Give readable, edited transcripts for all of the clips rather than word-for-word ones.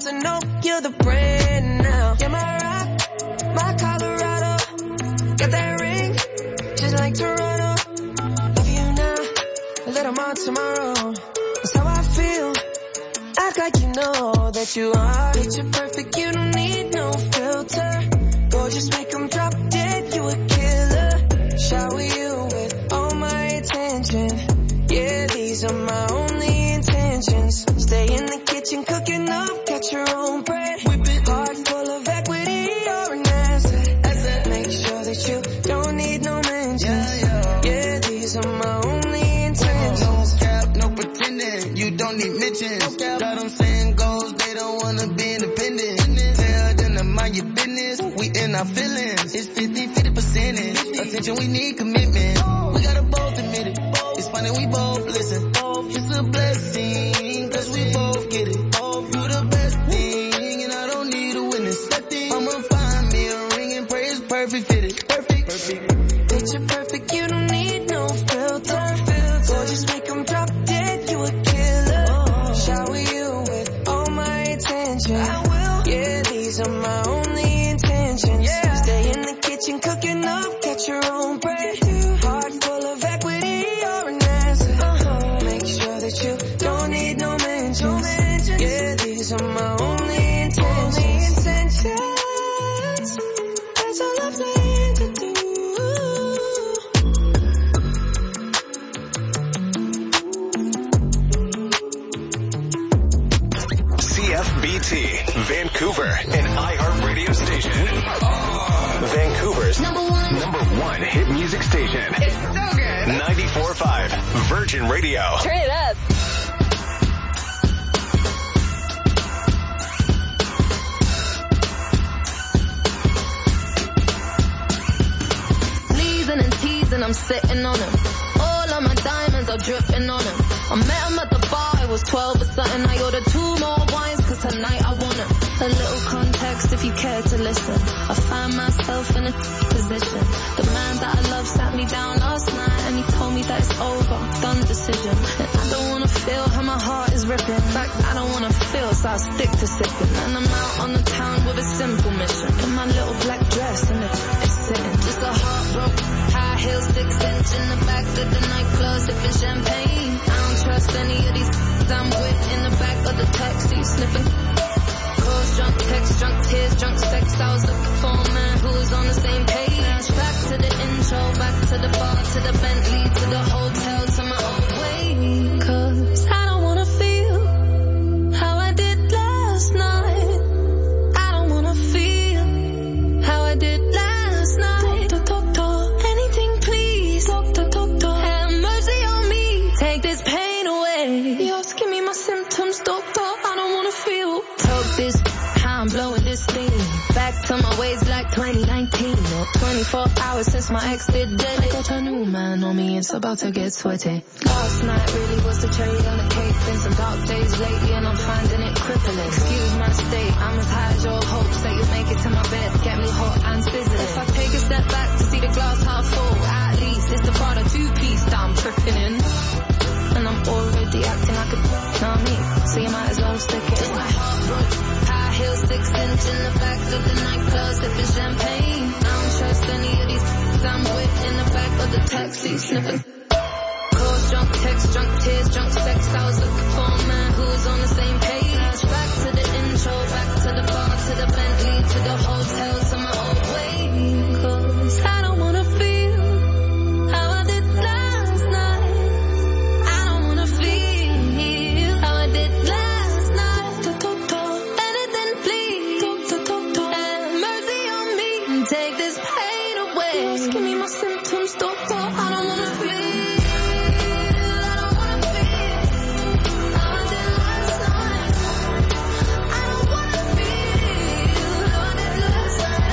I know you're the brand now. You're my rock, my Colorado. Got that ring, just like Toronto. Love you now, a little more tomorrow. That's how I feel. Act like you know that you are. Picture perfect, you don't need no filter. Gorgeous, make them drop dead, you a killer. Shower you with all my attention. Yeah, these are my only intentions. Stay in the kitchen, cooking up, catch your own bread. Whip it, heart full of equity, you're an asset. Make sure that you don't need no mentions. Yeah, these are my only intentions. No cap, no pretending, you don't need mentions. Got them saying goals, they don't wanna be independent. Tell them to mind your business, we in our feelings. It's 50% attention, we need commitment. We gotta both admit it. It's funny, we both listen. It's a blessing, cause we both get it. You the best thing, and I don't need a witness. I'ma find me a ring and pray it's perfect fitted. Perfect. Picture perfect, you don't need no filter. Gorgeous, make them drop dead, you a killer. Shower you with all my attention. I will. Yeah, these are my only intentions. Yeah. Stay in the kitchen, cooking up, catch your own bread. Heart full of equity, you're an asset. Make sure that you don't need no mentions. Yeah, these are my only intentions. That's all I'm saying to do. CFBT, Vancouver, an iHeart radio station. Vancouver's number one hit music station. It's so good. 94.5 Virgin Radio. Turn it up. Leaving and teasing, I'm sitting on him. All of my diamonds are dripping on him. I met him at the bar, I was 12 or something. I ordered 2 more wines, cause tonight I want him. A little context if you care to listen. I find myself in a position. The man that I love sat me down last night and he told me that it's over, done decision. And I don't wanna feel how my heart is ripping. In fact, I don't wanna feel, so I stick to sipping. And I'm out on the town with a simple mission. In my little black dress and it's sitting. Just a heartbroken, high heels, 6 inch in the back of the nightclub, sipping champagne. I don't trust any of these I'm with in the back of the taxi, sniffing. Calls, drunk text, drunk tears, drunk sex. I was looking for a man who was on the same page. Back to the intro, back to the bar, to the Bentley, to the hotel, to my old way. Cause I don't wanna feel how I did last night. I don't wanna feel how I did last night. Doctor, anything please. Doctor, have mercy on me. Take this pain away. You're asking me my symptoms, doctor. I don't wanna feel. Talk this, how I'm blowing this thing. Back to my ways like 2019. Or 24 hours since my ex did dead. I got a new man on me, it's about to get sweaty. Last night really was the cherry on the cake. Been some dark days lately and I'm finding it crippling. Excuse my state, I'm as high as your hopes that you'll make it to my bed. Get me hot and sizzling. If I take a step back to see the glass half full, at least it's the Prada 2-piece that I'm tripping in. And I'm already acting like a know me, so you might as well stick it. Just my heart broke, high heels, 6 inch in the back of the nightclub, sipping champagne. I don't trust any of these I'm with in the back of the taxi, sniffing. Calls, drunk text, drunk tears, drunk sex. I was looking for a man who was on the same page. Back to the intro, back to the bar, to the Bentley, to the hotel, to my old way. Cause I don't wanna feel how I did last night. I don't wanna feel how I did last night. Doctor, anything please. Doctor, have mercy on me. Take this pain away. Give me my symptoms, doctor. I don't wanna feel. I don't wanna feel how I did last night. I don't wanna feel how I did last night.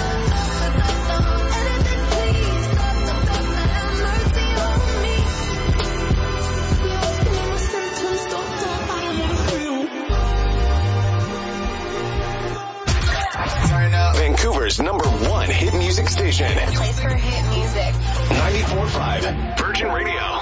Anything please. Doctor, have mercy on me. Give me my symptoms, doctor. I don't wanna feel. Turn up. Vancouver's #1 hit music station. Place for hit music. 94.5 Virgin Radio.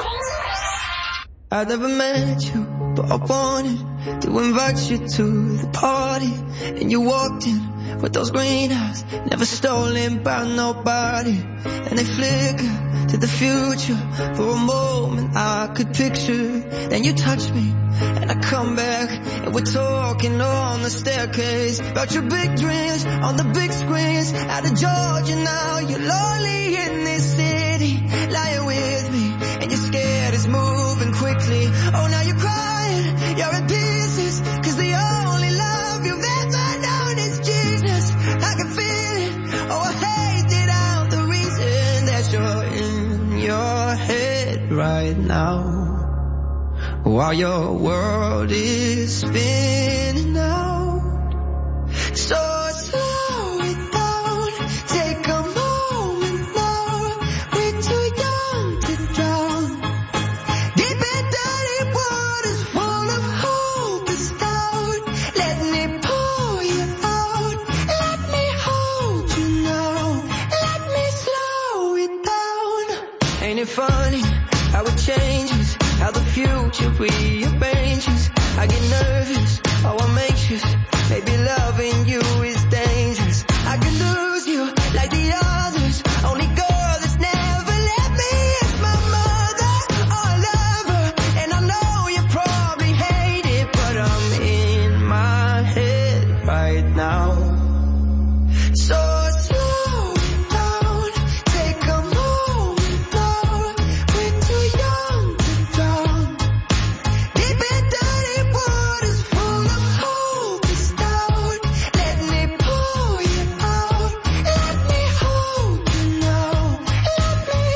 I've never met you, but I wanted to invite you to the party. and you walked in with those green eyes, never stolen by nobody, and they flicker to the future for a moment I could picture. Then you touch me and I come back, and we're talking on the staircase about your big dreams on the big screens out of Georgia. Now you're lonely in this city, lying with me, and you're scared it's moving quickly. Oh, now you're crying, you're in pieces, 'cause the only love you've ever known is Jesus. I can feel it, oh I hate it out, the reason that you're in your head right now, while your world is spinning out. So slow it down, take a moment now, we're too young to drown. Deep and dirty waters full of hope is out. Let me pull you out, let me hold you now, let me slow it down. Ain't it funny how it changes, how the future rearranges? I get nervous, oh I'm anxious, maybe loving you is dangerous. I could lose you like the others, only girl that's never let me is my mother or a lover. And I know you probably hate it, but I'm in my head right now. So slow it down, take a moment now, we're too young to drown. Deep and dirty waters full of hope is out. Let me pull you out, let me hold you now, let me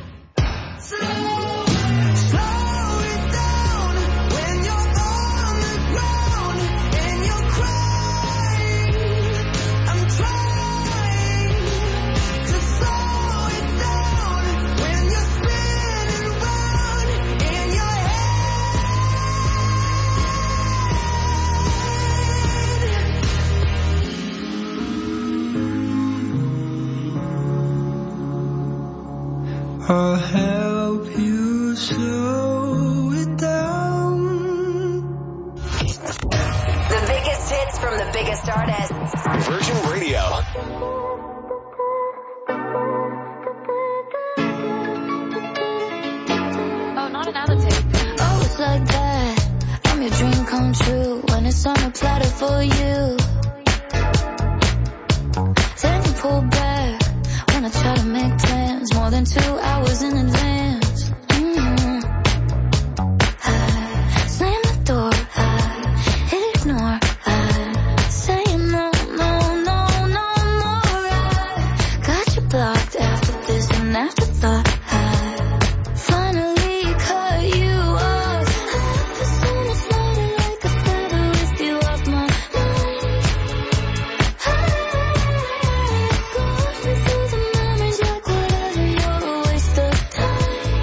slow it down. When you're on the ground and you're crying, I'm trying to slow it down. When you're spinning round in your I'll help you slow it down. The biggest hits from the biggest artists. Virgin Radio. Oh, not another tape. Oh, it's like that. I'm your dream come true when it's on a platter for you. Then you pull back when I try to make plans more than 2 hours in advance. I slam the door, I ignore, I say no, no, no, no more. I got you blocked after this and afterthought. I finally cut you off. As soon as lighter like a feather with you off my mind. Going through the memories like whatever, you're a waste of time.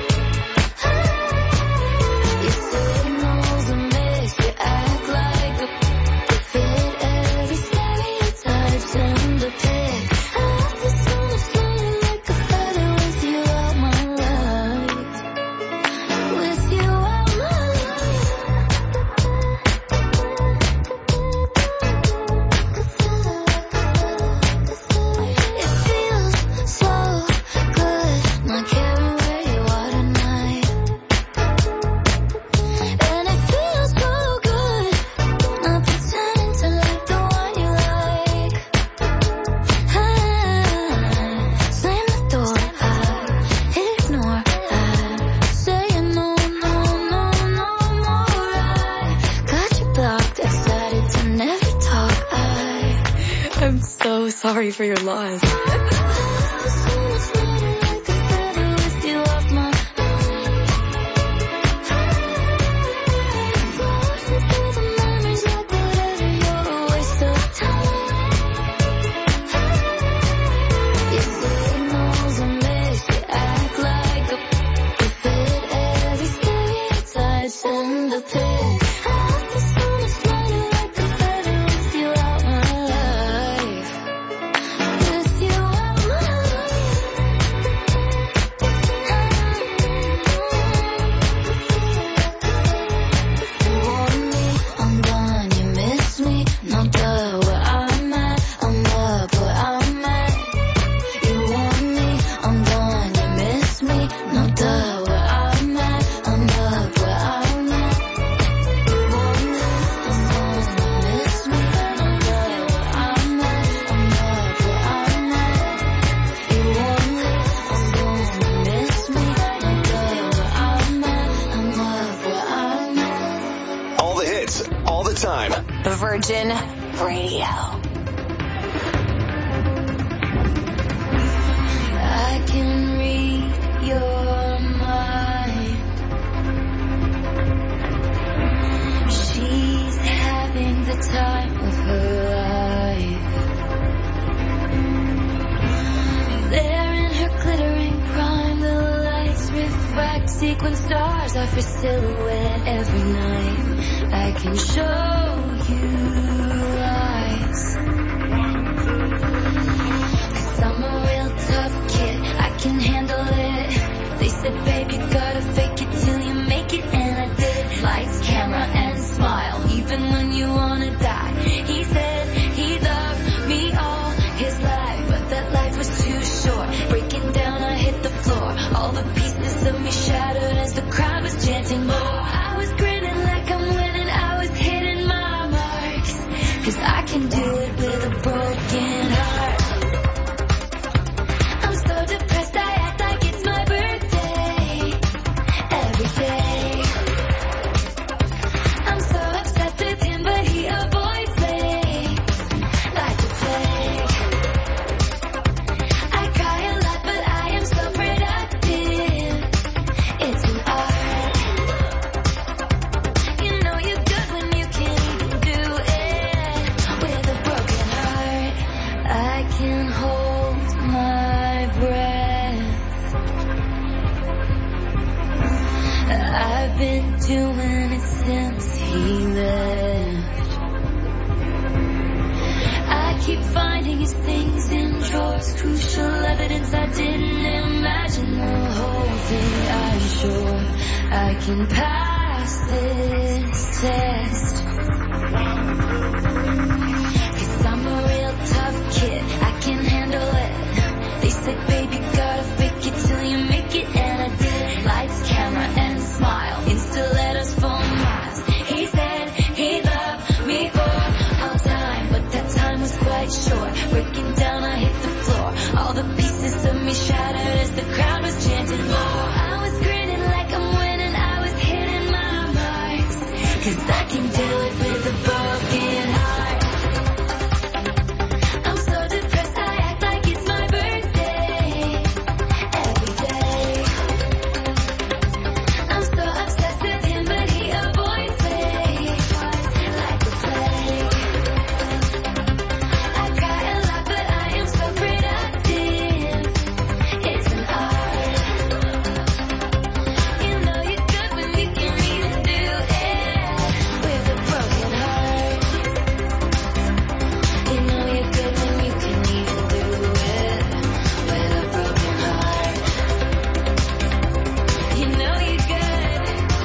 You signals a mix, you act like a fit every stereotype, send a pic. As soon as lighter like a feather with you out my life. With you out my life. It feels so good not caring where you are tonight. And it feels so good not pretending to like the one you like. I slam the door, I ignore, I say no, no, no, no more. I got you blocked, excited to never talk. I'm so sorry for your loss. As soon as lighter like a feather with you off my mind. Floating through the memories like whatever, you're a waste of time. Your signals are mixed, you act like a fit every stereotype, send a pic. As soon as lighter like a feather with you out my life. With you out my Virgin Radio. I can read your mind. She's having the time of her life. There in her glittering prime, the lights refract sequin stars off her silhouette every night. I can show you lies. 'Cause I'm a real tough kid, I can handle it. They said, baby, you gotta fake it till you make it, and I did. Lights, camera, and smile, even when you wanna die. He said he loved me all his life, but that life was too short. Breaking down, I hit the floor. All the pieces of me shattered as the crowd was chanting more. I was grinning like I'm winning, I was hitting my marks. 'Cause I can do it with a broken heart. I'm so depressed, I act like it's my birthday every day. I'm so obsessed with him, but he avoids me like a plague. I cry a lot, but I am so productive. It's an art. You know you're good when you can even do it with a broken heart. I can hold my breath. I've been doing it since he left. I keep finding his things in drawers, crucial evidence I didn't imagine. The whole thing, I'm sure I can pass this test. 'Cause I'm a real tough kid, I can handle it. They said, baby, gotta fake it till you make it, and I did. Lights, camera, and smile, insta letters for miles. He said he loved me for all time, but that time was quite short. Breaking down, I hit the floor. All the pieces of me shattered as the crowd was chanting more. I was grinning like I'm winning, I was hitting my marks. 'Cause I can do it with a broken heart. I'm so depressed, I act like it's my birthday every day. I'm so obsessed with him, but he avoids me like a plague. I cry a lot, but I am so productive. It's an art. You know you're good when you can even do it with a broken heart. You know you're good when you can even do it with a broken heart. You know you're good.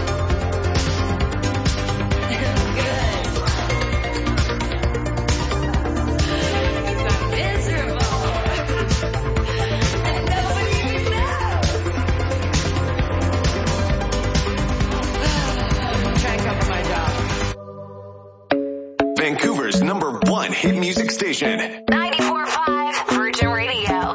I'm good. 'Cause I'm miserable. And nobody even knows. I'm trying to cover my job. Vancouver's #1 hit music station. 94.5 Virgin Radio.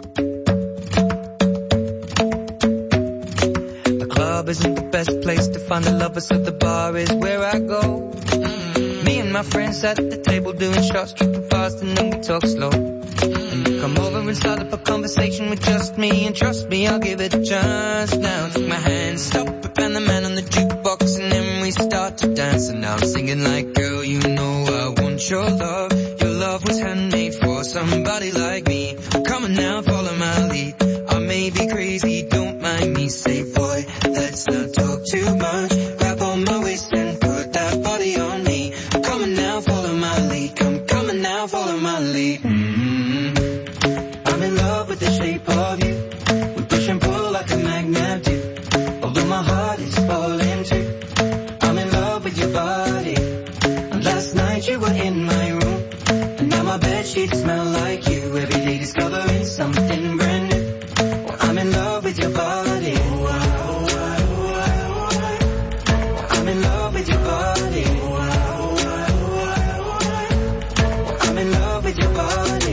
The club isn't the best place to find the lovers, so the bar is where I go. Me and my friends sat at the table doing shots, tripping fast, and then we talk slow. And you come over and start up a conversation with just me, and trust me, I'll give it a chance. Now take my hand, stop it, and the man on the jukebox, and then we start to dance. And now I'm singing like, girl, you know I want your love. Your love was handmade for somebody like me. Come on now, follow my lead. I may be crazy, don't mind me. Say, boy, let's not talk too much. Grab on my waist and put that body on me. Come on now, follow my lead. Come on now, follow my lead. I'm in love with the shape of you. We push and pull like a magnet do. Although my heart is falling too. I'm in love with your body. And last night you were in my room. And now my bedsheets smell like you. Every day discovering something brand new. Well, I'm in love with your body. I'm in love with your body. I'm in love with your body.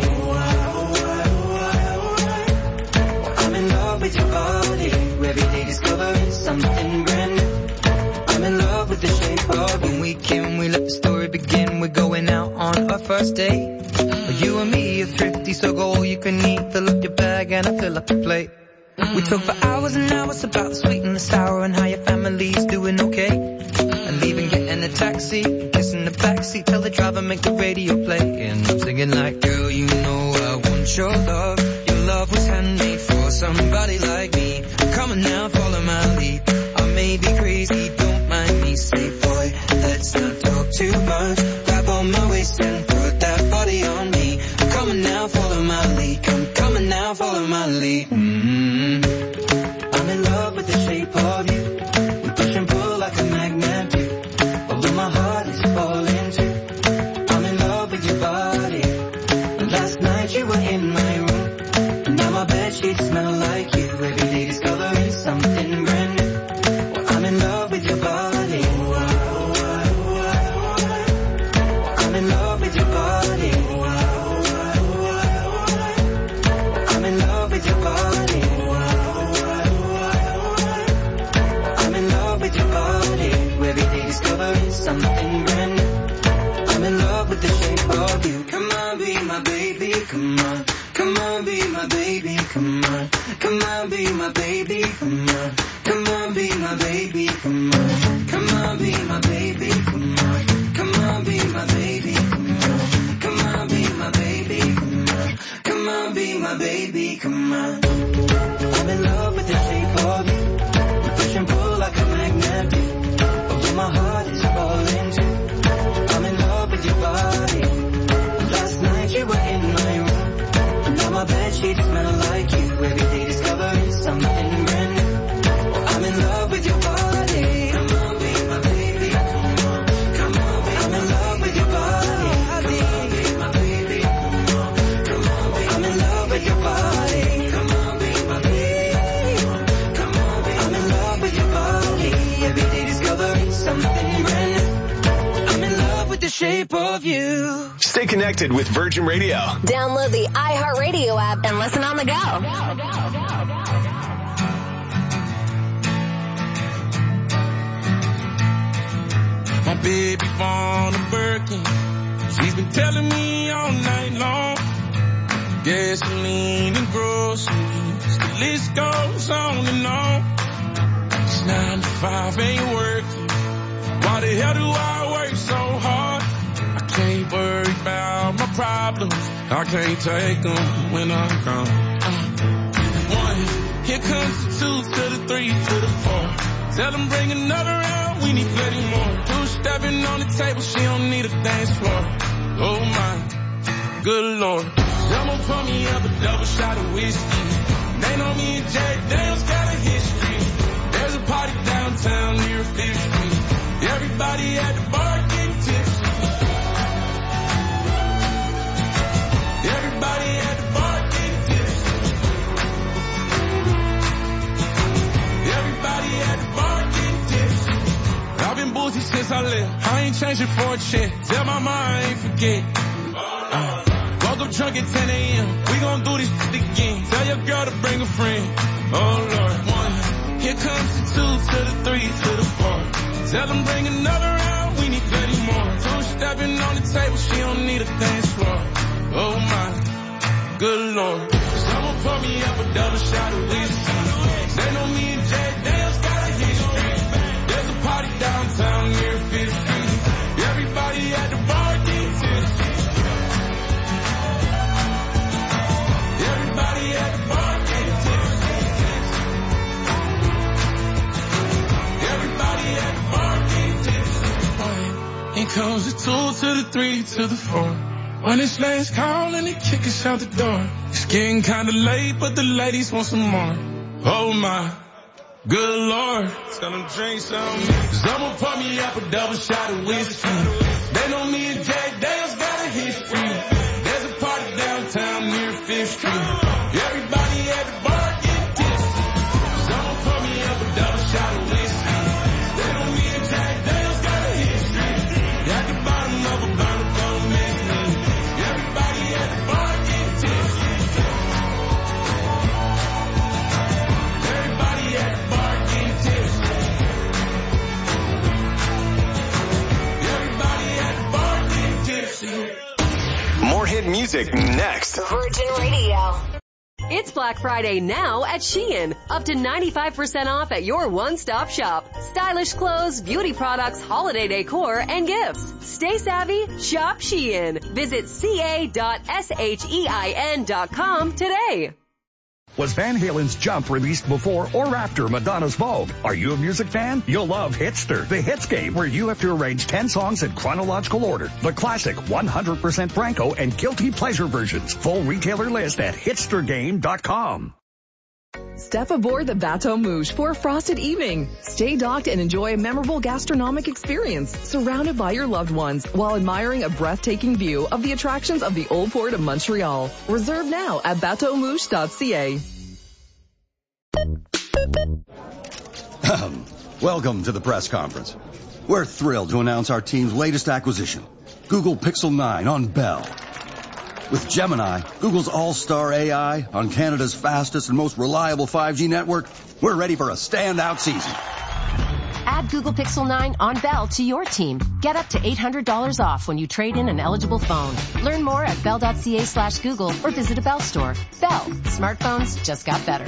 I'm in love with your body. Every day discovering something brand new. I'm in love with the shape of you. When we let the story begin. We're going out on our first date. You and me are thrifty, so go all you can eat. Fill up your bag and I fill up the plate. We talk for hours and hours about the sweet and the sour and how your family's doing okay. And leaving, getting a taxi, kissing the backseat, tell the driver make the radio play. And I'm singing like, girl, you know I want your love. Your love was handmade for somebody like me. Come on now, follow my lead. I may be crazy, don't mind me. Say, boy, let's not talk too much. Grab on my waist and put that body on me. Come on now, follow my lead. Come on now, follow my lead. I'm in love with the shape of you. We push and pull like a magnet do. Although my heart is falling too. I'm in love with your body. And last night you were in my room. And now my bedsheets smell like you. Every day discovering something brand new. Well, I'm in love with your body. I'm in love with your body. I'm in love with your body. I'm in love with your body. Every day discovering something brand new. I'm in love with the shape of you. Come on, be my baby, come on. Come on, be my baby, come on. Come on, be my baby, come on. Come on, be my baby, come on. Come on, be my baby, come on. Come on, be my baby, come on. Come on, be my baby, come on. Come on, be my baby, come on. I'm in love with the shape of you. We push and pull like a magnet do. Although my heart is falling too. I'm in love with your body. Last night you were in my room. And now my bedsheets smell like you. Every day discovering something brand new. I'm in love with your body. Come on, be my baby. Come on, come on, be I'm in love with your body. Come on, be my baby. Come on, come on, be I'm in love with your body. Come on, be my baby. Come on, be I'm in love with your body. Every day discovering something brand new. I'm in love with the shape of you. Stay connected with Virgin Radio. Download the iHeartRadio app and listen on the go. My baby born a Birkin. She's been telling me all night long. Gasoline and groceries. The list goes on and on. 'Cause 9 to 5 ain't working. Why the hell do I work so hard? I can't worry about my problems. I can't take them when I'm gone. 1, here comes the 2 to the 3 to the 4. Tell them bring another round, we need plenty more. 2 stepping on the table, she don't need a dance floor. Oh my, good Lord. Someone pour me up a double shot of whiskey. They know me and Jay Dale's got a history. There's a party downtown near 5th Street. Everybody at the bar getting tipsy. Everybody at the bar getting tipsy. Everybody at the bar getting tipsy. I've been boozy since I left. I ain't changing for a check. Tell my mom I ain't forget. Woke up drunk at 10 a.m. We gon' do this shit again. Tell your girl to bring a friend. Oh Lord. 1, here comes the 2 to the 3 to the 4. Tell them bring another round, we need plenty more. 2 stepping on the table, she don't need a dance floor. Oh my, good Lord. Someone pour me up a double shot of whiskey. They know me and Jay Dale's got a history. There's a party downtown near 5th Street. Everybody at the bar getting tipsy. Everybody at the bar getting tipsy. Everybody at the bar getting tipsy. Here comes the 2 to the 3 to the 4. When it's last call and they kick us out the door. It's getting kinda late, but the ladies want some more. Oh my, good Lord. Tell them drink some. Someone pour me up a double shot of whiskey. They know me and Jay Dale's got a history. There's a party downtown near 5th Street. Everybody at the bar getting tipsy. Someone pour me up a double shot of whiskey. They know me and Jay Dale's got a history. At the bottom of a bottle, don't miss me. Everybody at the bar getting tipsy. Everybody at the bar getting tipsy. Everybody at the bar getting tipsy. More hit music next. Virgin Radio. It's Black Friday now at Shein. Up to 95% off at your one-stop shop. Stylish clothes, beauty products, holiday decor, and gifts. Stay savvy, shop Shein. Visit ca.shein.com today. Was Van Halen's Jump released before or after Madonna's Vogue? Are you a music fan? You'll love Hitster, the hits game where you have to arrange 10 songs in chronological order. The classic 100% Franco and guilty pleasure versions. Full retailer list at hitstergame.com. Step aboard the Bateau Mouche for a frosted evening. Stay docked and enjoy a memorable gastronomic experience surrounded by your loved ones while admiring a breathtaking view of the attractions of the Old Port of Montreal. Reserve now at bateaumouche.ca. Welcome to the press conference. We're thrilled to announce our team's latest acquisition, Google Pixel 9 on Bell. With Gemini, Google's all-star AI, on Canada's fastest and most reliable 5G network, we're ready for a standout season. Add Google Pixel 9 on Bell to your team. Get up to $800 off when you trade in an eligible phone. Learn more at bell.ca/Google or visit a Bell store. Bell. Smartphones just got better.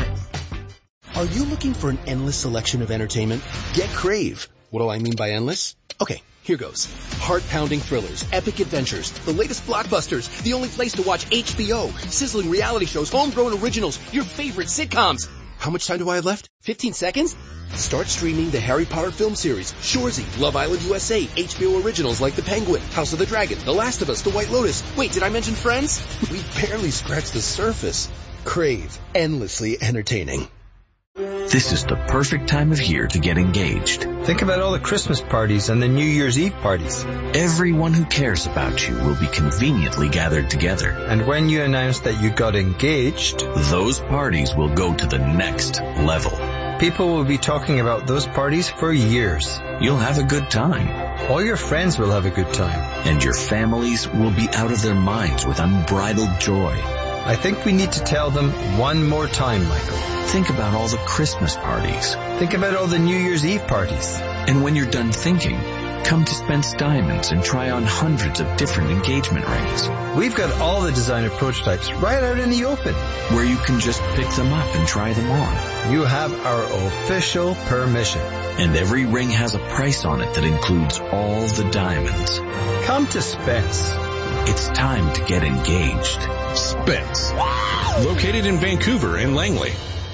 Are you looking for an endless selection of entertainment? Get Crave. What do I mean by endless? Okay, here goes. Heart-pounding thrillers, epic adventures, the latest blockbusters, the only place to watch HBO, sizzling reality shows, homegrown originals, your favorite sitcoms. How much time do I have left? 15 seconds? Start streaming the Harry Potter film series, Shoresy, Love Island USA, HBO originals like The Penguin, House of the Dragon, The Last of Us, The White Lotus. Wait, did I mention Friends? We barely scratched the surface. Crave. Endlessly entertaining. This is the perfect time of year to get engaged. Think about all the Christmas parties and the New Year's Eve parties. Everyone who cares about you will be conveniently gathered together. And when you announce that you got engaged, those parties will go to the next level. People will be talking about those parties for years. You'll have a good time. All your friends will have a good time. And your families will be out of their minds with unbridled joy. I think we need to tell them one more time, Michael. Think about all the Christmas parties. Think about all the New Year's Eve parties. And when you're done thinking, come to Spence Diamonds and try on hundreds of different engagement rings. We've got all the designer prototypes right out in the open, where you can just pick them up and try them on. You have our official permission. And every ring has a price on it that includes all the diamonds. Come to Spence. It's time to get engaged. Spence. Located in Vancouver and Langley.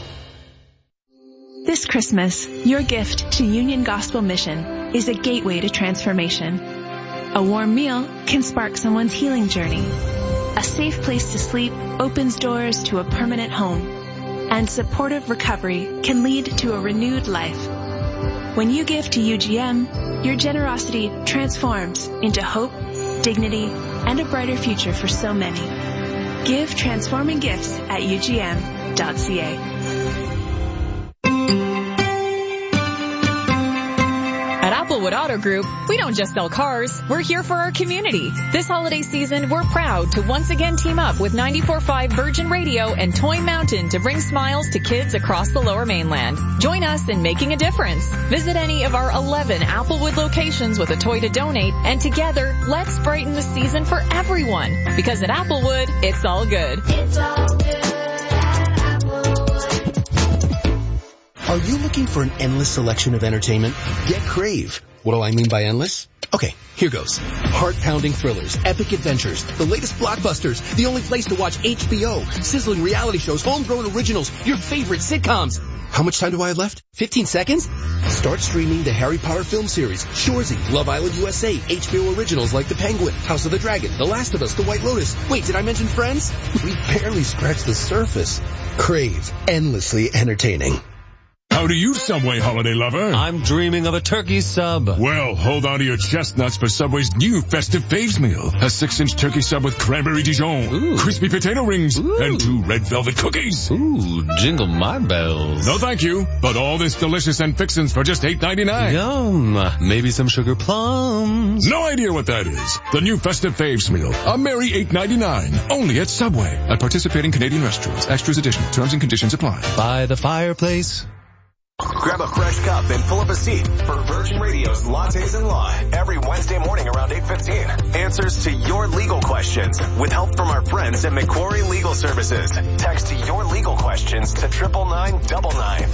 This Christmas, your gift to Union Gospel Mission is a gateway to transformation. A warm meal can spark someone's healing journey. A safe place to sleep opens doors to a permanent home. And supportive recovery can lead to a renewed life. When you give to UGM, your generosity transforms into hope, dignity, and a brighter future for so many. Give transforming gifts at UGM.ca. At Applewood Auto Group, we don't just sell cars, we're here for our community. This holiday season, we're proud to once again team up with 94.5 Virgin Radio and Toy Mountain to bring smiles to kids across the Lower Mainland. Join us in making a difference. Visit any of our 11 Applewood locations with a toy to donate, and together, let's brighten the season for everyone. Because at Applewood, it's all good. It's all good. Are you looking for an endless selection of entertainment? Get Crave. What do I mean by endless? Okay, here goes. Heart-pounding thrillers, epic adventures, the latest blockbusters, the only place to watch HBO, sizzling reality shows, homegrown originals, your favorite sitcoms. How much time do I have left? 15 seconds? Start streaming the Harry Potter film series, Shoresy, Love Island USA, HBO originals like The Penguin, House of the Dragon, The Last of Us, The White Lotus. Wait, did I mention Friends? We barely scratched the surface. Crave. Endlessly entertaining. How do you, Subway holiday lover? I'm dreaming of a turkey sub. Well, hold on to your chestnuts for Subway's new festive faves meal. A 6-inch turkey sub with cranberry Dijon, Ooh. crispy potato rings, Ooh. and 2 red velvet cookies. Ooh, jingle my bells. No thank you, but all this delicious and fixins for just $8.99. Yum. Maybe some sugar plums. No idea what that is. The new festive faves meal. A merry $8.99. Only at Subway. At participating Canadian restaurants. Extras additional. Terms and conditions apply. By the fireplace. Grab a fresh cup and pull up a seat for Virgin Radio's Lattes and Law every Wednesday morning around 8:15. Answers to your legal questions with help from our friends at Macquarie Legal Services. Text your legal questions to 99999.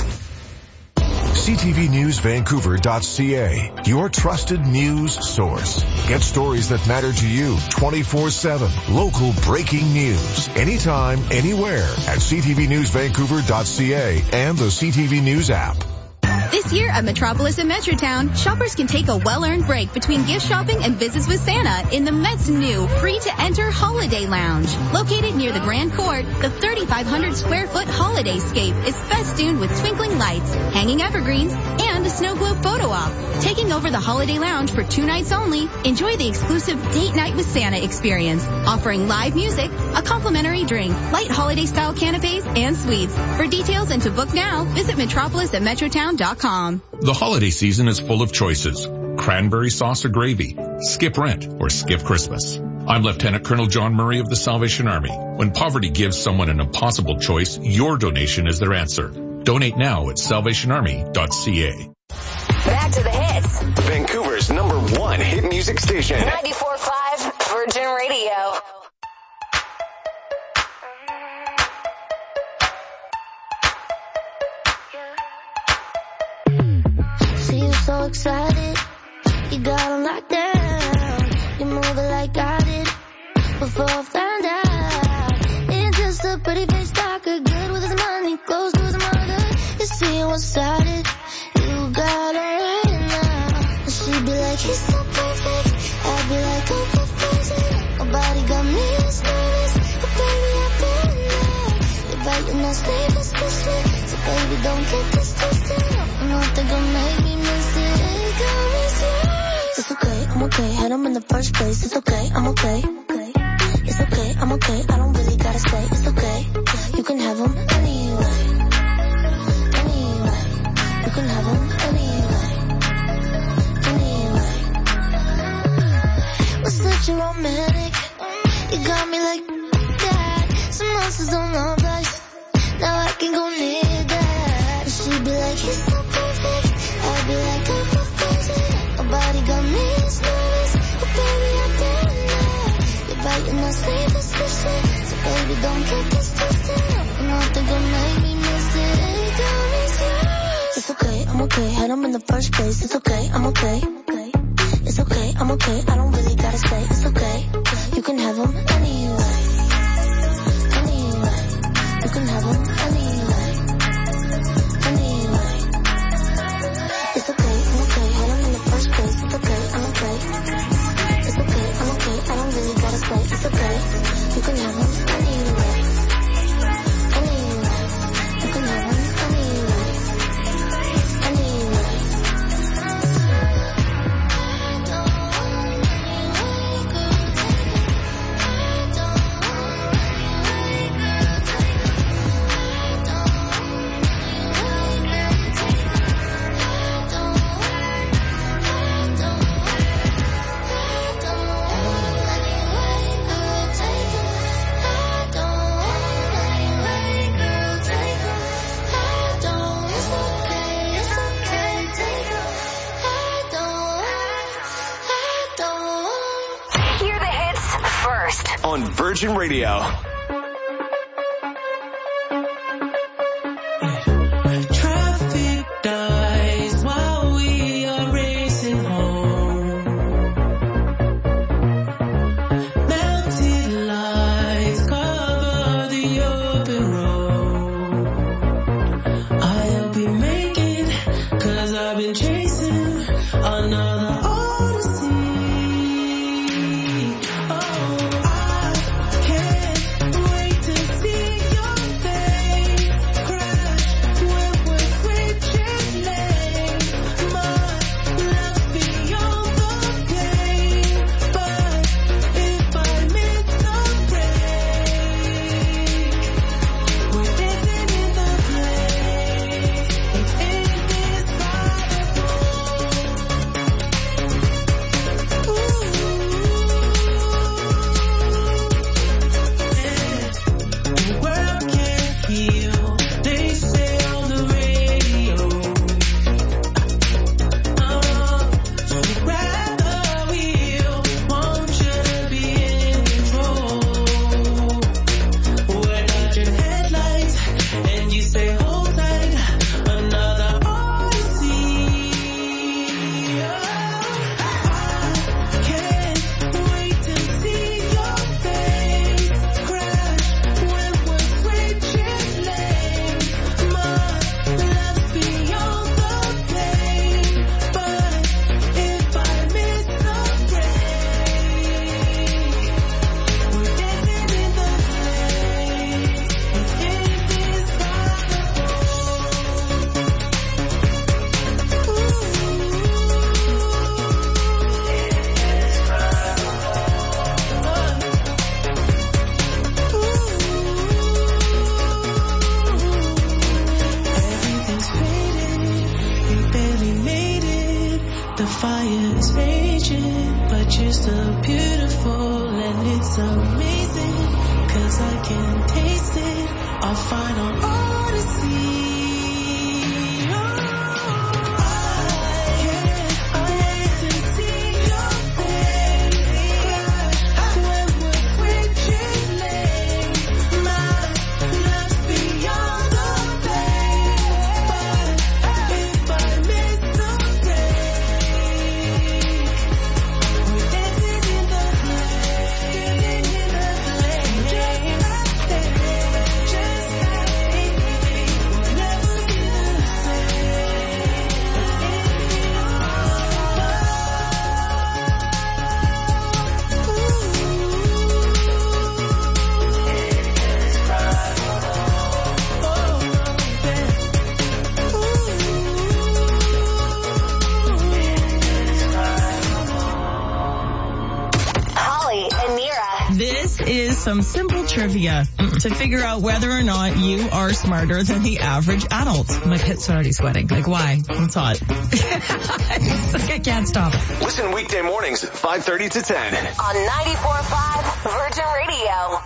CTVNewsVancouver.ca, your trusted news source. Get stories that matter to you 24/7. Local breaking news. Anytime, anywhere at CTVNewsVancouver.ca and the CTV News app. This year at Metropolis and Metrotown, shoppers can take a well-earned break between gift shopping and visits with Santa in the Met's new free-to-enter Holiday Lounge. Located near the Grand Court, the 3,500 square foot Holiday Scape is festooned with twinkling lights, hanging evergreens, and a snow globe photo op. Taking over the Holiday Lounge for 2 nights only, enjoy the exclusive Date Night with Santa experience, offering live music, a complimentary drink, light holiday-style canapes, and suites. For details and to book now, visit metropolis@metrotown.com. The holiday season is full of choices. Cranberry sauce or gravy, skip rent, or skip Christmas. I'm Lieutenant Colonel John Murray of the Salvation Army. When poverty gives someone an impossible choice, your donation is their answer. Donate now at salvationarmy.ca. Back to the hits. Vancouver's #1 hit music station. 94.5 Virgin Radio. See you so excited, you got him locked down. You move it like I did before I found out. Ain't just a pretty face talker, good with his money, close to his mother. You see one-sided, you got him right now. And she'd be like, he's so perfect. I'd be like, oh, perfect. Nobody got me as nervous, but baby, I've been there. You're biting us, stay suspicious, so baby, don't get this twisted. I don't think I'll make me miss it. It's okay, I'm okay. Had him in the first place. It's okay, I'm okay. It's okay, I'm okay. I don't really gotta stay. It's okay. You can have him anyway. Anyway. You can have him anyway. Anyway. We're such a romantic. You got me like that. Some monsters don't love us. Now I can go near that. And she'd be like, he's so perfect. I'd be like, I'm perfect. Nobody got me as nervous, but baby, I've been there. You're biting us, stay suspicious, so baby, don't get this twisted. I don't think I'll make me miss it. It's okay, I'm okay. Had him in the first place. It's okay, I'm okay. It's okay, I'm okay. I don't really gotta stay. It's okay. You can have him anyway. Anyway. You can have him anyway. Anyway. It's okay, I'm okay. Had him in the first place. It's okay, I'm okay. It's okay, I'm okay. I don't really gotta stay. It's okay. You can have him anyway. Anyway. You can have him anyway. Anyway. Hear the hits first on Virgin Radio. Traffic dies while we are racing home. Melted lights cover the open road. I'll be making, 'cause I've been chasing another odyssey. Oh, I can't amazing, 'cause I can taste it. Our final odyssey. Some simple trivia to figure out whether or not you are smarter than the average adult. My pit's already sweating. Like, why? It's hot. I can't stop. Listen weekday mornings, 5:30 to 10. On 94.5 Virgin Radio.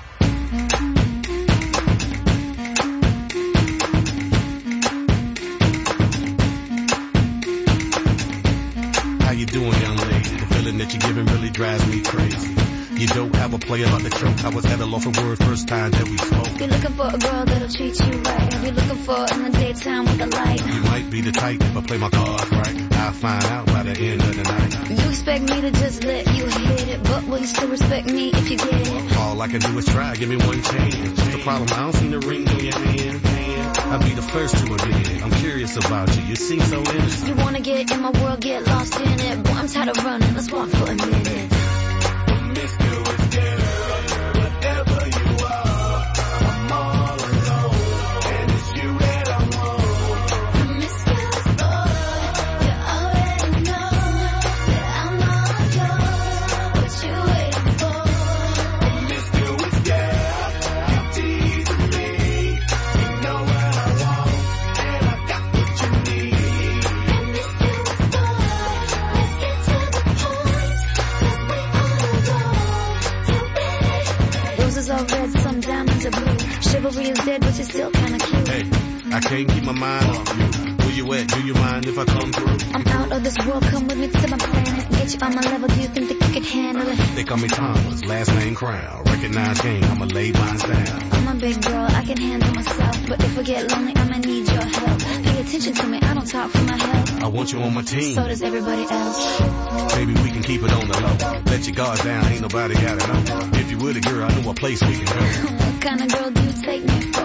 How you doing, young lady? The feeling that you're giving really drives me crazy. You don't have a play about the choke. I was at a loss for words first time that we spoke. You're looking for a girl that'll treat you right. You're looking for in the daytime with the light. You might be the type if I play my cards right. I'll find out by the end of the night. You expect me to just let you hit it, but will you still respect me if you get it? All I can do is try, give me one chance. What's the problem? I don't see the ring on your hand. I'll be the first to admit it. I'm curious about you. You seem so innocent. You wanna get in my world, get lost in it. Boy, I'm tired of running. Let's walk for a minute. Chivalry is dead, but you're still kinda cute. Hey, I can't keep my mind off you. Where you at? Do you mind if I come through? I'm out of this world, come with me to my planet. Get you on my level, do you think that you could handle it? They call me Thomas, last name Crown. Recognize game, I'ma lay mines down. I'm a big girl, I can handle myself. But if I get lonely, I'ma need your help. Pay attention to me, I don't talk for my health. I want you on my team. So does everybody else. Maybe we can keep it on the low. Let your guard down, ain't nobody gotta know. If you were the girl, I know a place we can go. What kind of girl do you take me for?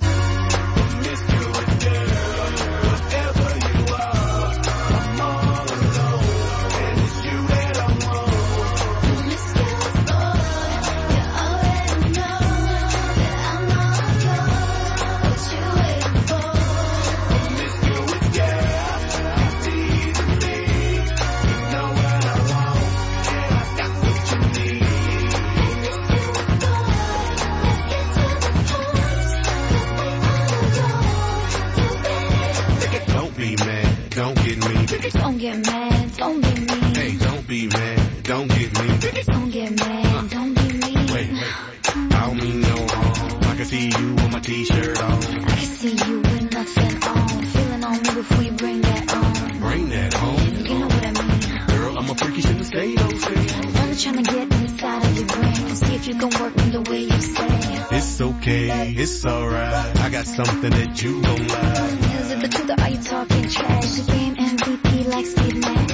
Don't get mad, don't be mean. Hey, don't be mad, don't get mean. Don't get mad, don't be mean. Wait. I don't mean no harm. I can see you with my t-shirt on. I can see you with nothing on. Feeling on me before you bring that on. Bring that home? You know what I mean. Girl, I'm a freaky, shouldn't stay those things. I'm only trying to get inside of your brain. See if you can work me the way you say. It's okay, it's alright. I got something that you gon' like. Is it the truth or are you talking trash? The game MVP like Steve Nash.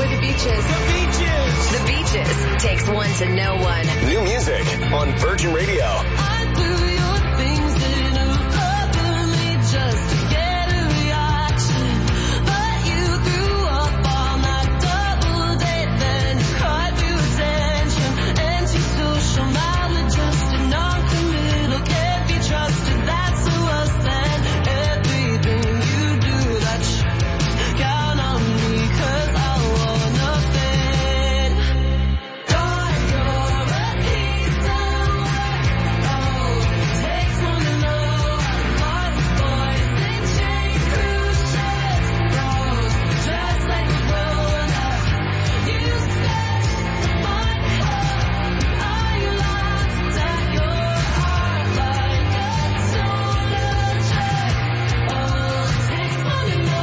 The Beaches. The Beaches takes one to know one. New music on Virgin Radio. I do your things in a publicly just to get a reaction. But you threw up on that double date, then you caught your attention. Anti-social, maladjusted, non-committal, can't be trusted. That's so us and everything you do. That count on me, 'cause I wanna fit. God, you're a piece of work. Oh, takes one to know. Lost boys in chain cruise ships, bros dressed like a grown up. You said my heart. Are you lost at your heart like a solar check? Oh, takes one to know.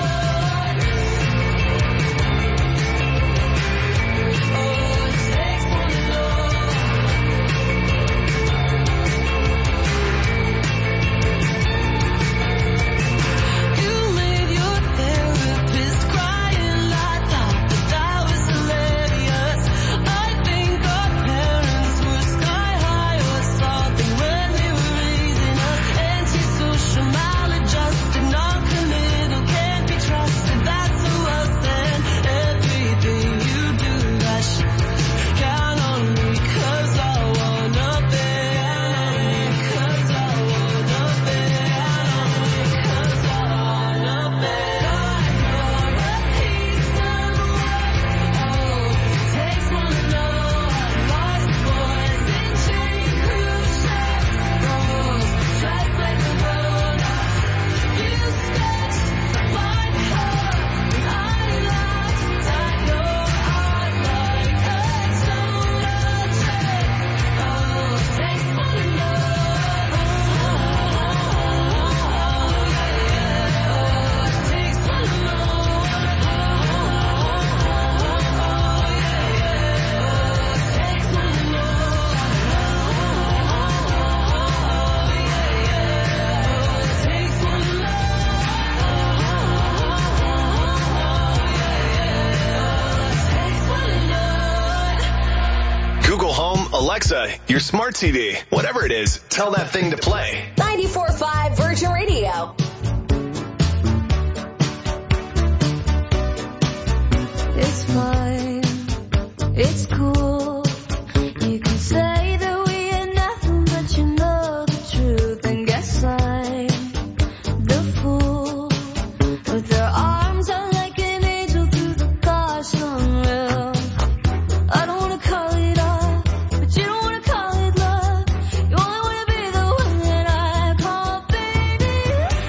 You made your therapist cry and I thought that was hilarious. I think our parents were sky high or something when they were raising us. Anti-social, maladjusted, non-committal, can't be trusted. That's who us and everything you do. That count on me, 'cause I wanna be. 'Cause I wanna be. 'Cause I wanna be. You're a piece of work. Oh, takes one to know. Lost boys in chain cruise ships, bros dressed like a grown up. You sketched my heart, and I lost at your heart like a solar check. Oh, takes one to know. Takes one to know. Takes one to know. Takes one to know. Google Home, Alexa, your smart TV, whatever it is, tell that thing to play. 94.5 Virgin Radio. It's fine, it's cool. You can say that we ain't nothing, but you know the truth. And guess I'm the fool. With their arms out like an angel through the gosh long rail. I don't wanna call it love, but you don't wanna call it love. You only wanna be the one that I call baby.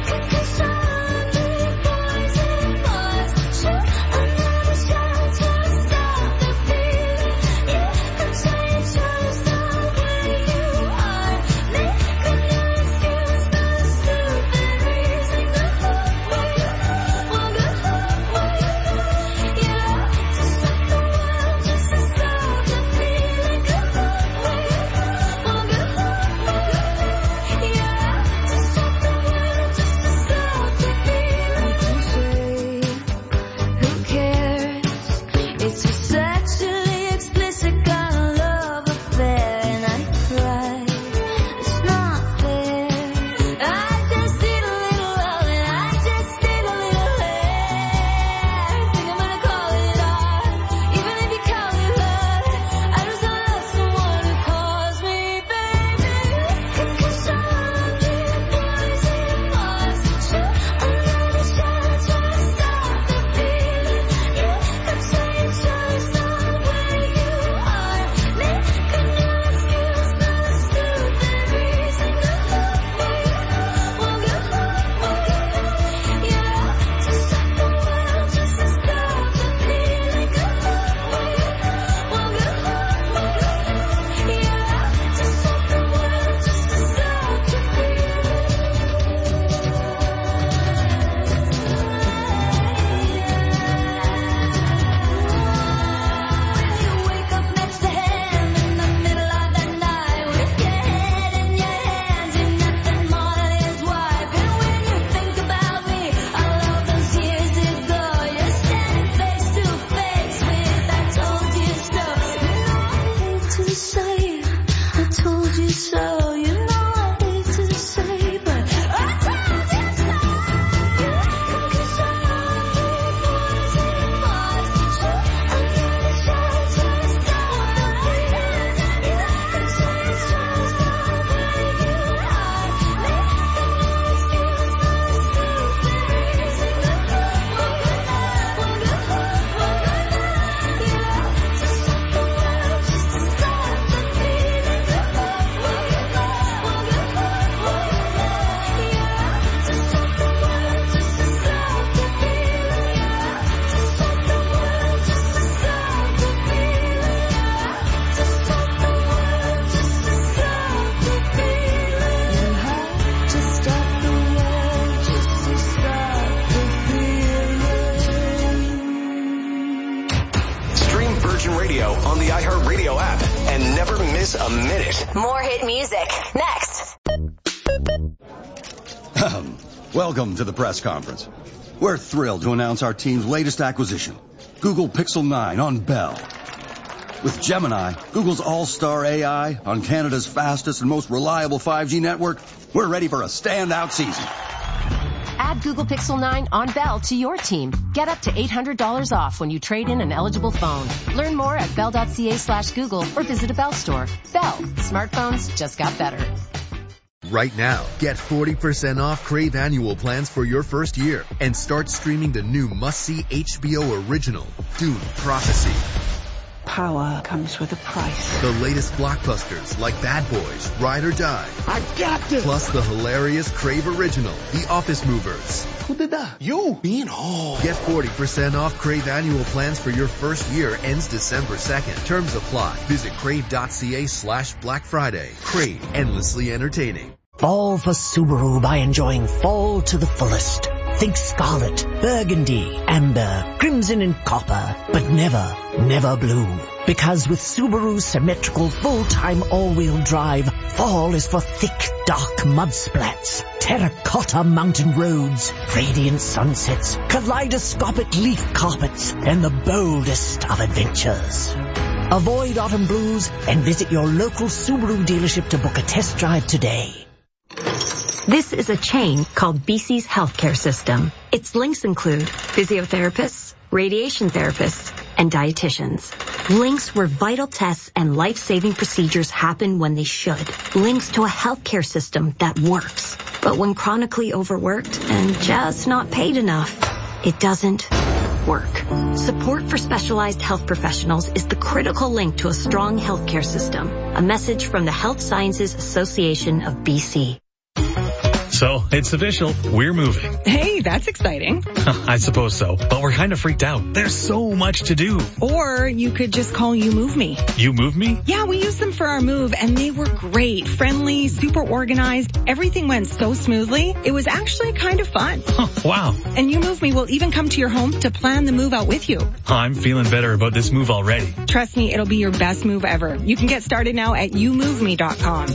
on the iHeartRadio app, and never miss a minute. More hit music next. Welcome to the press conference. We're thrilled to announce our team's latest acquisition, Google Pixel 9 on Bell. With Gemini, Google's all-star AI on Canada's fastest and most reliable 5G network, we're ready for a standout season. Add Google Pixel 9 on Bell to your team. Get up to $800 off when you trade in an eligible phone. Learn more at bell.ca/Google or visit a Bell store. Bell. Smartphones just got better. Right now, get 40% off Crave annual plans for your first year and start streaming the new must-see HBO original, Dune Prophecy. Power comes with a price. The latest blockbusters like Bad Boys, Ride or Die. I got this! Plus the hilarious Crave original, The Office Movers. Who did that? You! Me and all. Get 40% off Crave annual plans for your first year. Ends December 2nd. Terms apply. Visit crave.ca/Black Friday. Crave, endlessly entertaining. Fall for Subaru by enjoying fall to the fullest. Think scarlet, burgundy, amber, crimson and copper, but never, never blue. Because with Subaru's symmetrical full-time all-wheel drive, fall is for thick, dark mud splats, terracotta mountain roads, radiant sunsets, kaleidoscopic leaf carpets, and the boldest of adventures. Avoid autumn blues and visit your local Subaru dealership to book a test drive today. This is a chain called BC's healthcare system. Its links include physiotherapists, radiation therapists, and dietitians. Links where vital tests and life-saving procedures happen when they should. Links to a healthcare system that works. But when chronically overworked and just not paid enough, it doesn't work. Support for specialized health professionals is the critical link to a strong healthcare system. A message from the Health Sciences Association of BC. So, it's official. We're moving. Hey, that's exciting. I suppose so, but we're kind of freaked out. There's so much to do. Or you could just call You Move Me. You Move Me? Yeah, we used them for our move, and they were great. Friendly, super organized. Everything went so smoothly. It was actually kind of fun. Wow. And You Move Me will even come to your home to plan the move out with you. I'm feeling better about this move already. Trust me, it'll be your best move ever. You can get started now at YouMoveMe.com.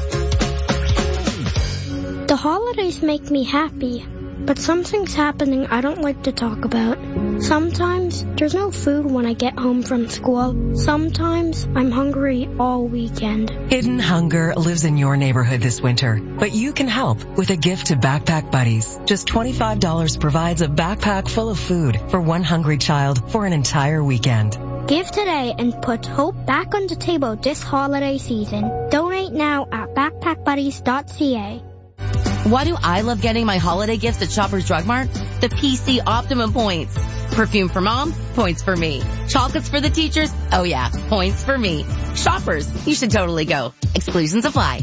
The holidays make me happy, but something's happening I don't like to talk about. Sometimes there's no food when I get home from school. Sometimes I'm hungry all weekend. Hidden hunger lives in your neighborhood this winter, but you can help with a gift to Backpack Buddies. Just $25 provides a backpack full of food for one hungry child for an entire weekend. Give today and put hope back on the table this holiday season. Donate now at backpackbuddies.ca. Why do I love getting my holiday gifts at Shoppers Drug Mart? The PC Optimum points. Perfume for mom? Points for me. Chocolates for the teachers? Oh yeah, points for me. Shoppers, you should totally go. Exclusions apply.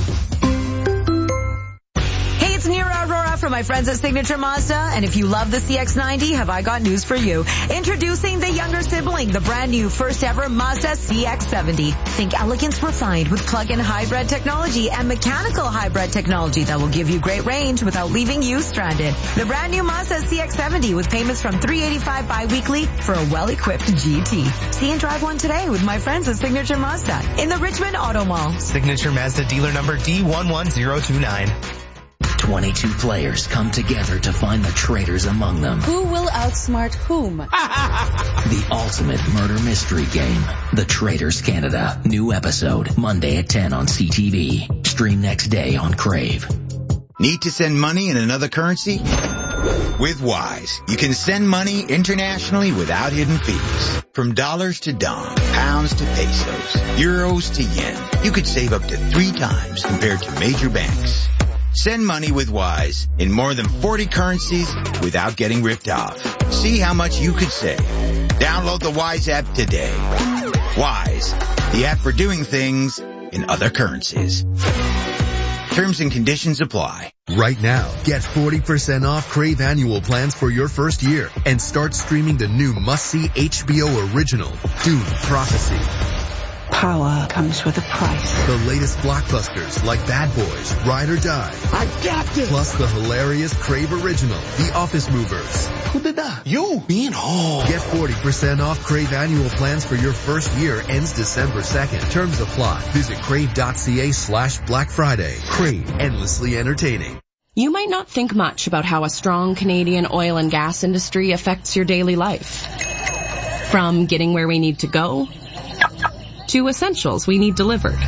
Hey, it's Nira Aurora from my friends at Signature Mazda, and if you love the CX-90, have I got news for you. Introducing the younger sibling, the brand new first ever Mazda CX-70. Think elegance refined with plug-in hybrid technology and mechanical hybrid technology that will give you great range without leaving you stranded. The brand new Mazda CX-70 with payments from $385 bi-weekly for a well-equipped GT. See and drive one today with my friends at Signature Mazda in the Richmond Auto Mall. Signature Mazda dealer number D11029. 22 players come together to find the traitors among them. Who will outsmart whom? The ultimate murder mystery game. The Traitors Canada. New episode, Monday at 10 on CTV. Stream next day on Crave. Need to send money in another currency? With Wise, you can send money internationally without hidden fees. From dollars to dong, pounds to pesos, euros to yen. You could save up to 3 times compared to major banks. Send money with Wise in more than 40 currencies without getting ripped off. See how much you could save. Download the Wise app today. Wise, the app for doing things in other currencies. Terms and conditions apply. Right now, get 40% off Crave annual plans for your first year and start streaming the new must-see HBO original, Dune Prophecy. Power comes with a price. The latest blockbusters like Bad Boys, Ride or Die. I got this! Plus the hilarious Crave original, The Office Movers. Who did that? You! Being home. Get 40% off Crave annual plans for your first year. Ends December 2nd. Terms apply. Visit crave.ca/Black Friday. Crave, endlessly entertaining. You might not think much about how a strong Canadian oil and gas industry affects your daily life. From getting where we need to go, to essentials we need delivered,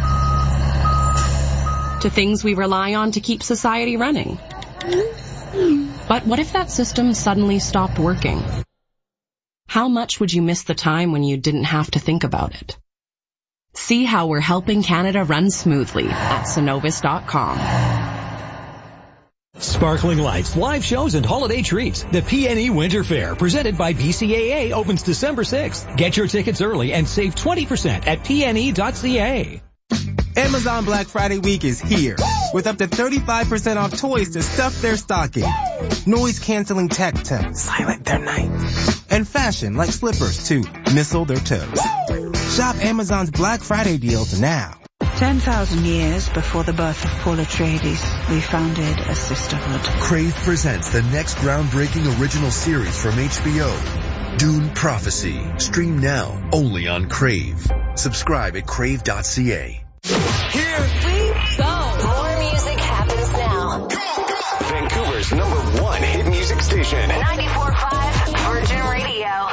to things we rely on to keep society running. But what if that system suddenly stopped working? How much would you miss the time when you didn't have to think about it? See how we're helping Canada run smoothly at Cenovus.com. Sparkling lights, live shows, and holiday treats. The PNE Winter Fair, presented by BCAA, opens December 6th. Get your tickets early and save 20% at pne.ca. Amazon Black Friday week is here, with up to 35% off toys to stuff their stocking. Noise-canceling tech to silent their night. And fashion like slippers to missile their toes. Shop Amazon's Black Friday deals now. 10,000 years before the birth of Paul Atreides, we founded a sisterhood. Crave presents the next groundbreaking original series from HBO, Dune Prophecy. Stream now, only on Crave. Subscribe at crave.ca. Here we go. More music happens now. Vancouver's #1 hit music station. 94.5 Virgin Radio.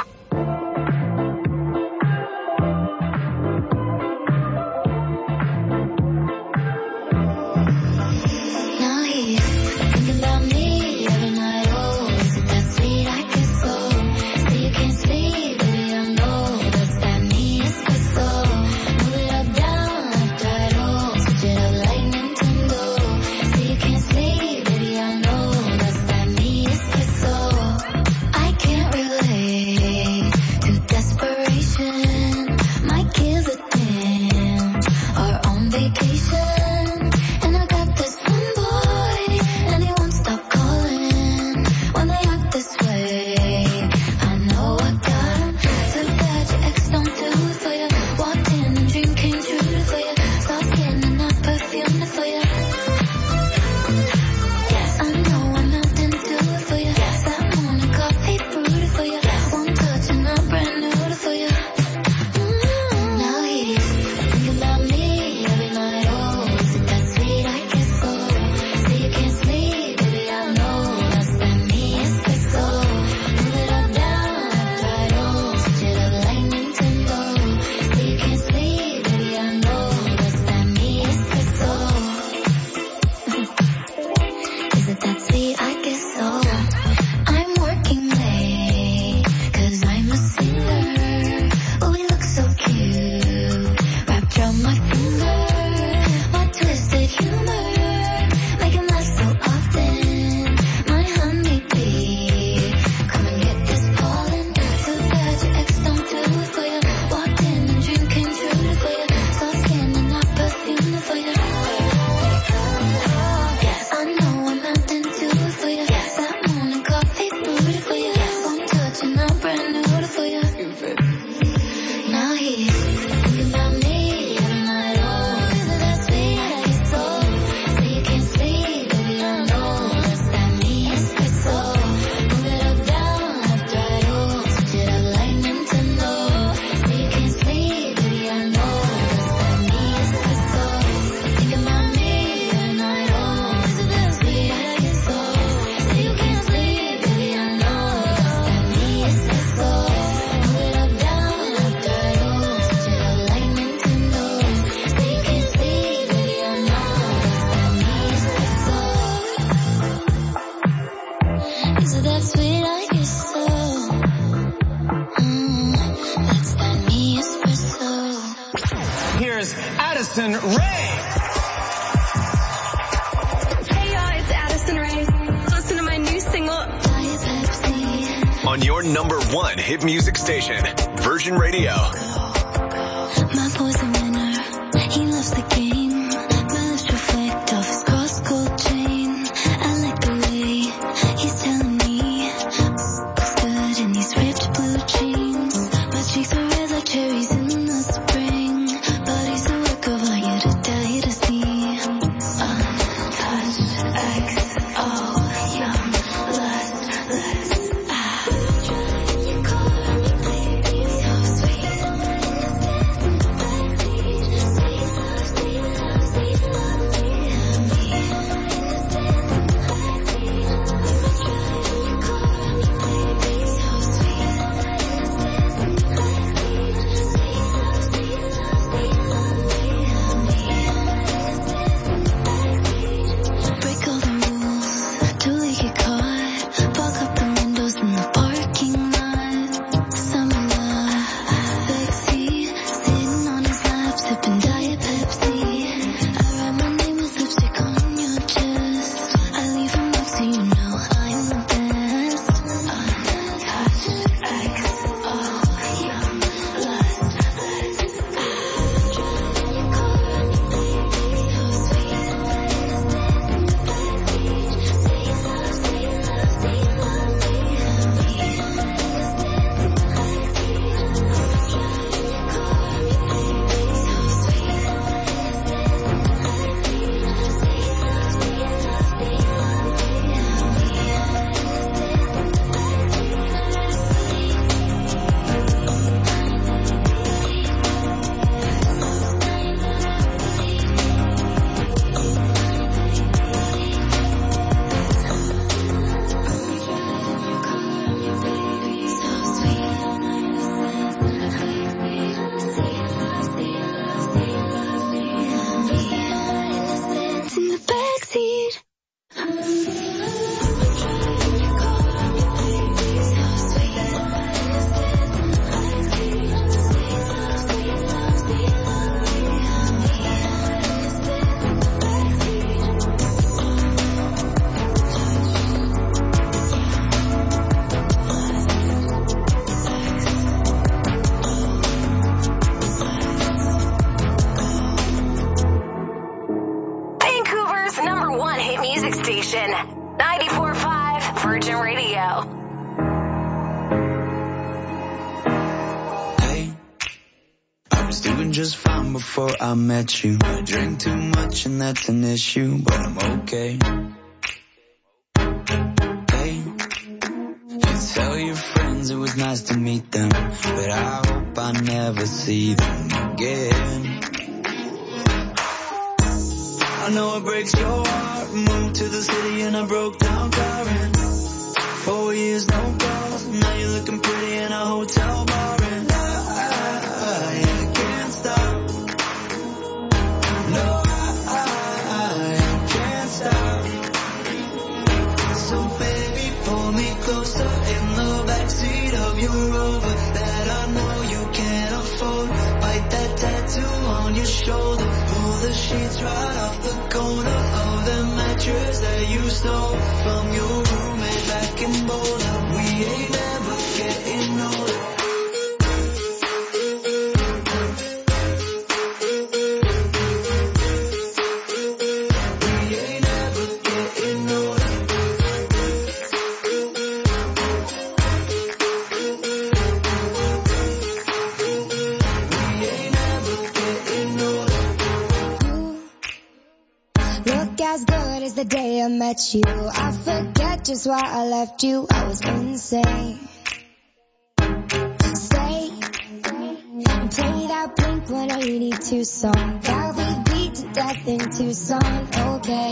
Here's Addison Rae. Hey y'all, it's Addison Rae. Listen to my new single, on your #1 hit music station, Virgin Radio. My boy's a winner. He loves the game. My lips reflect off his cross gold chain. I like the way he's telling me looks good in these ripped blue jeans. My cheeks are red like cherries in the spring. But was doing just fine before I met you. I drink too much and that's an issue, but I'm okay. Hey, you tell your friends it was nice to meet them, but I hope I never see them again. I know it breaks your heart. Moved to the city and I broke down crying. 4 years, no calls. Now you're looking pretty in a hotel bar. And I can't stop. No, I can't stop. So baby, pull me closer in the backseat of your Rover that I know you can't afford. Bite that tattoo on your shoulder. Pull the sheets right off the corner of the mattress that you stole from your roommate back in Boulder. We ain't never getting older. The day I met you, I forget just why I left you. I was insane. Stay and play that Blink-182 song that we beat to death in Tucson. Okay.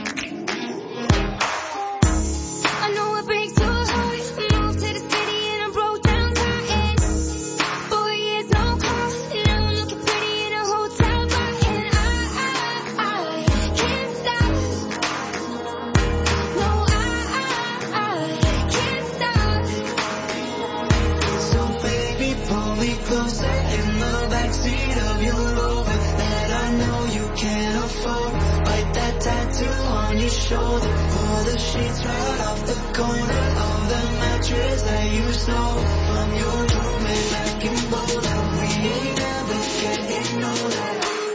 I know it breaks your heart. Moved to the city and I broke down crying. 4 years, no call. Now I'm looking pretty in a hotel bar. And I can't stop. Closer in the backseat of your Rover that I know you can't afford. Bite that tattoo on your shoulder. Pull the sheets right off the corner of the mattress that you stole from your roommate back in Boulder. We ain't ever getting older.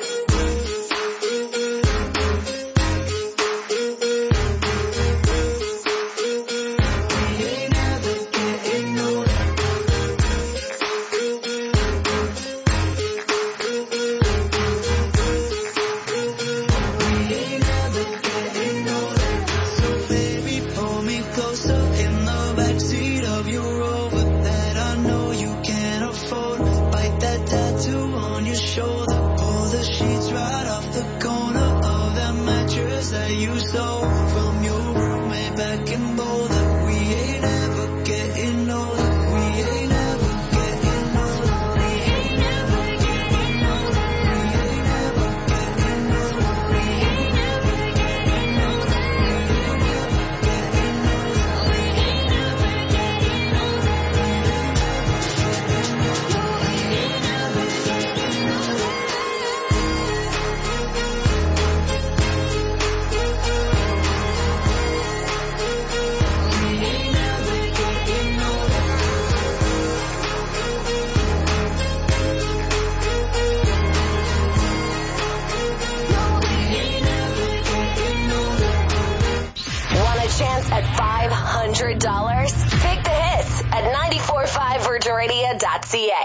Take the hits at 945virginradio.ca.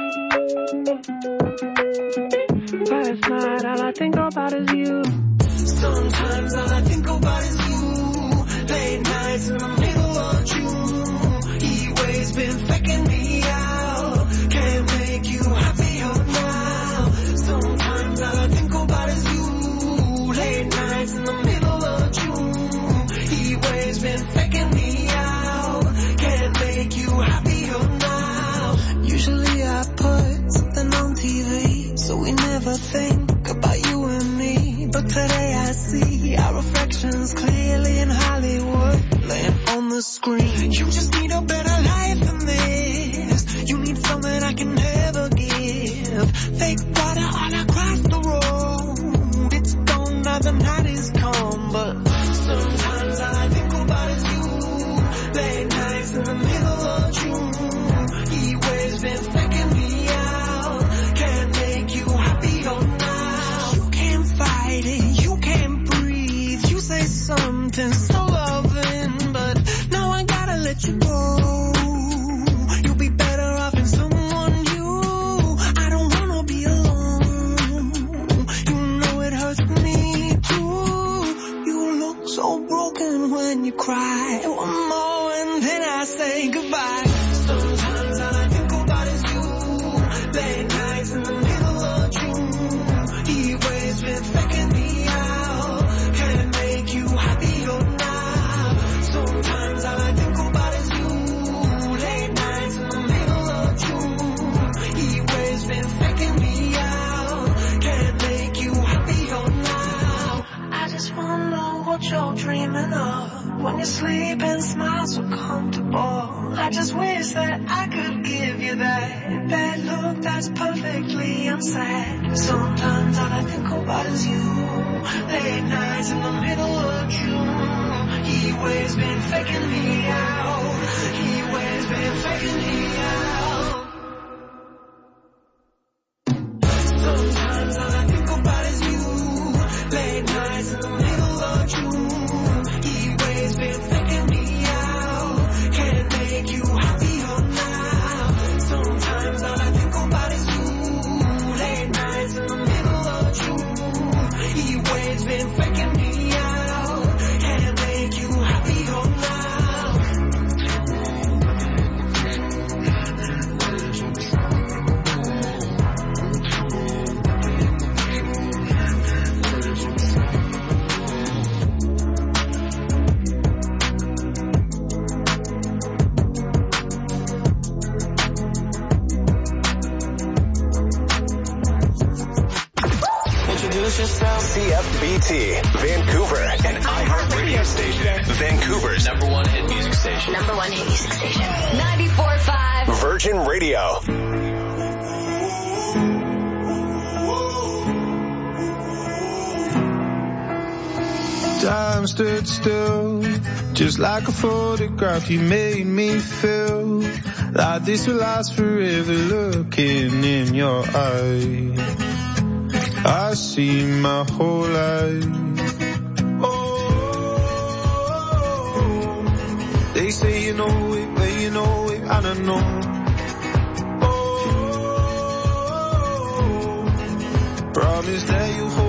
Last night, all I think about is you. Sometimes all I think about is you. Late nights in the middle of June. He waves been faking me out. Can't make you happier now. Sometimes all I think about is you. Late nights in the middle of June. He waves been faking me out. Can't make you happier now. Usually I put something on TV, so we never think about you and me. But today I see our reflections clearly in Hollywood, laying on the screen. You just need a better life than this. bad look that's perfectly unsaid. Sometimes all I think about is you. Late nights in the middle of June. He waves been faking me out. He waves been faking me out. Sometimes all I think about is you. Late nights in the middle of June. He waves been faking me out. Can't make you happier now. Sometimes all I think about is you. Late nights in the middle of June. He waves been faking me out. Can't make you happier now. Introduce yourself. CFBT, Vancouver, an iHeart radio station. Vancouver's number one hit music station. Number one hit music station. 94.5 Virgin Radio. Time stood still, just like a photograph. You made me feel like this will last forever. Looking in your eyes, I see my whole life. Oh, they say you know it, but you know it, I don't know. Oh, promise that you'll